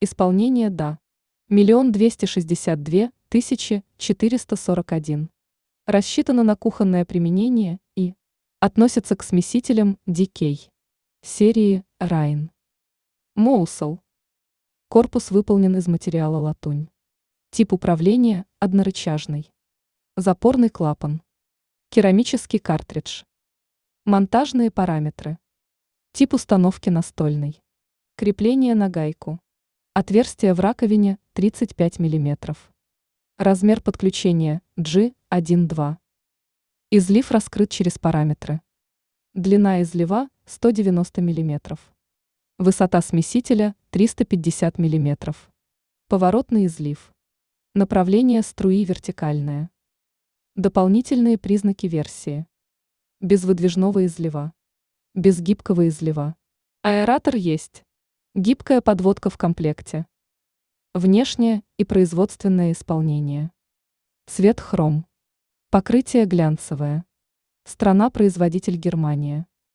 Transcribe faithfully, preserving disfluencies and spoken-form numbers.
Исполнение «да». Миллион двести шестьдесят две тысячи четыреста сорок один. Рассчитано на кухонное применение и относится к смесителям ди кей серии Rhine. Моусел. Корпус выполнен из материала латунь. Тип управления – однорычажный. Запорный клапан. Керамический картридж. Монтажные параметры. Тип установки настольный. Крепление на гайку. Отверстие в раковине тридцать пять миллиметров. Размер подключения джи один-два. Излив раскрыт через параметры. Длина излива сто девяносто миллиметров. Высота смесителя триста пятьдесят миллиметров. Поворотный излив. Направление струи вертикальное. Дополнительные признаки версии. Без выдвижного излива. Без гибкого излива. Аэратор есть. Гибкая подводка в комплекте. Внешнее и производственное исполнение. Цвет хром. Покрытие глянцевое. Страна-производитель Германия.